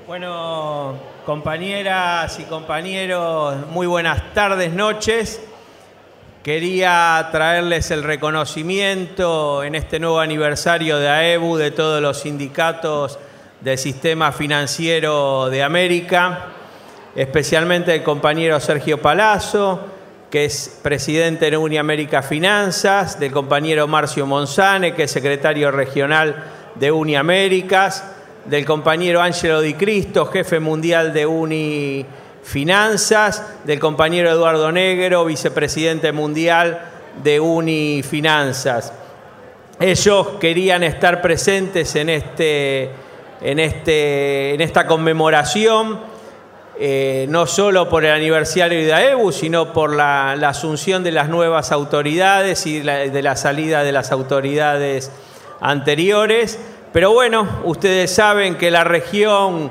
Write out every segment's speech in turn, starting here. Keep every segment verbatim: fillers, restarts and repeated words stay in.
Bueno, compañeras y compañeros, muy buenas tardes, noches. Quería traerles el reconocimiento en este nuevo aniversario de A E B U de todos los sindicatos del Sistema Financiero de América, especialmente el compañero Sergio Palazzo, que es presidente de Uniamérica Finanzas, del compañero Marcio Monzane, que es secretario regional de Uniaméricas, del compañero Ángelo Di Cristo, jefe mundial de Unifinanzas, del compañero Eduardo Negro, vicepresidente mundial de Unifinanzas. Ellos querían estar presentes en, este, en, este, en esta conmemoración, eh, no solo por el aniversario de A E B U, sino por la, la asunción de las nuevas autoridades y la, de la salida de las autoridades anteriores. Pero bueno, ustedes saben que la región,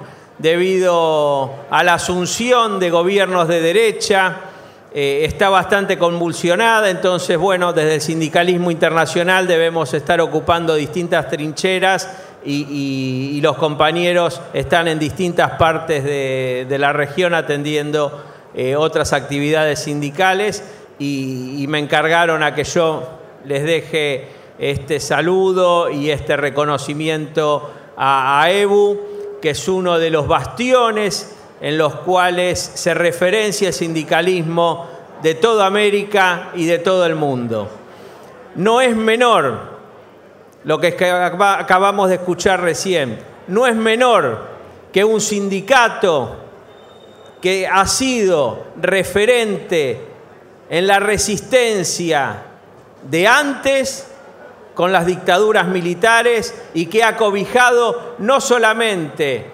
debido a la asunción de gobiernos de derecha, eh, está bastante convulsionada. Entonces, bueno, desde el sindicalismo internacional debemos estar ocupando distintas trincheras y, y, y los compañeros están en distintas partes de, de la región atendiendo eh, otras actividades sindicales y, y me encargaron a que yo les deje este saludo y este reconocimiento a A E B U, que es uno de los bastiones en los cuales se referencia el sindicalismo de toda América y de todo el mundo. No es menor lo que acabamos de escuchar recién, no es menor que un sindicato que ha sido referente en la resistencia de antes con las dictaduras militares y que ha cobijado no solamente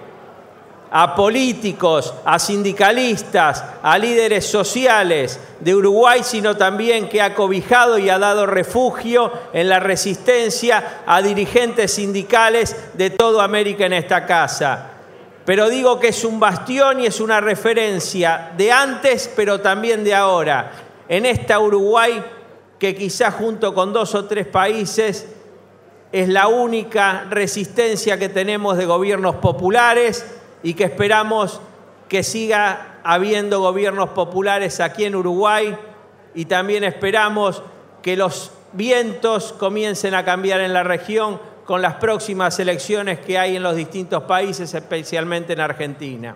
a políticos, a sindicalistas, a líderes sociales de Uruguay, sino también que ha cobijado y ha dado refugio en la resistencia a dirigentes sindicales de toda América en esta casa. Pero digo que es un bastión y es una referencia de antes, pero también de ahora, en esta Uruguay que quizás junto con dos o tres países es la única resistencia que tenemos de gobiernos populares y que esperamos que siga habiendo gobiernos populares aquí en Uruguay, y también esperamos que los vientos comiencen a cambiar en la región con las próximas elecciones que hay en los distintos países, especialmente en Argentina.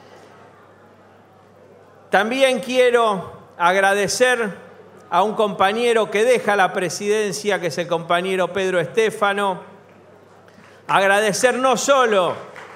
También quiero agradecer a un compañero que deja la presidencia, que es el compañero Pedro Estéfano. Agradecer no solo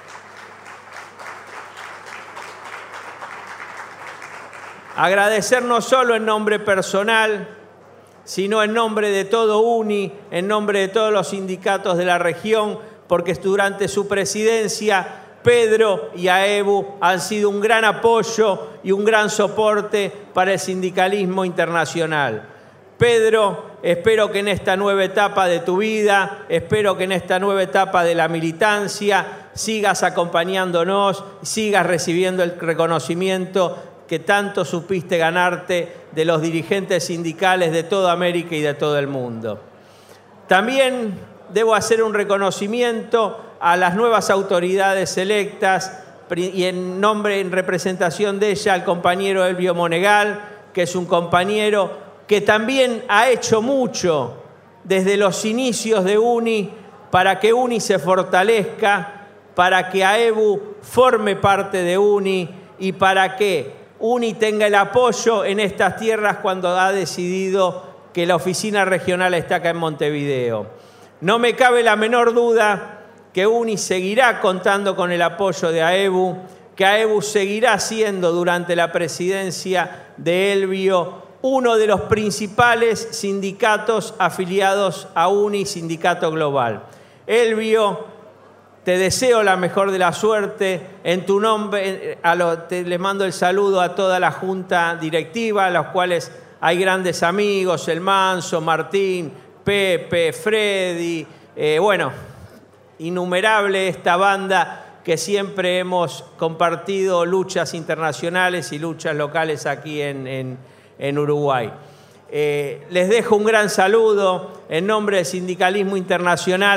agradecer no solo en nombre personal, sino en nombre de todo UNI, en nombre de todos los sindicatos de la región, porque durante su presidencia Pedro y A E B U han sido un gran apoyo y un gran soporte para el sindicalismo internacional. Pedro, espero que en esta nueva etapa de tu vida, espero que en esta nueva etapa de la militancia sigas acompañándonos, sigas recibiendo el reconocimiento que tanto supiste ganarte de los dirigentes sindicales de toda América y de todo el mundo. También debo hacer un reconocimiento a las nuevas autoridades electas y en nombre, en representación de ella, al compañero Elvio Monegal, que es un compañero que también ha hecho mucho desde los inicios de UNI para que UNI se fortalezca, para que A E B U forme parte de UNI y para que UNI tenga el apoyo en estas tierras cuando ha decidido que la oficina regional está acá en Montevideo. No me cabe la menor duda que UNI seguirá contando con el apoyo de A E B U, que A E B U seguirá siendo durante la presidencia de Elvio uno de los principales sindicatos afiliados a UNI, Sindicato Global. Elvio, te deseo la mejor de la suerte. En tu nombre a lo, te, le mando el saludo a toda la junta directiva, a los cuales hay grandes amigos, El Manso, Martín, Pepe, Freddy, eh, bueno, innumerable esta banda que siempre hemos compartido luchas internacionales y luchas locales aquí en, en, en Uruguay. Eh, les dejo un gran saludo en nombre del sindicalismo internacional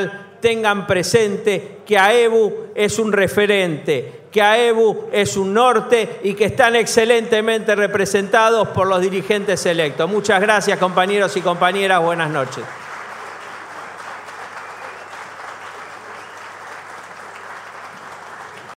tengan presente que AEBU es un referente, que AEBU es un norte y que están excelentemente representados por los dirigentes electos. Muchas gracias, compañeros y compañeras. Buenas noches.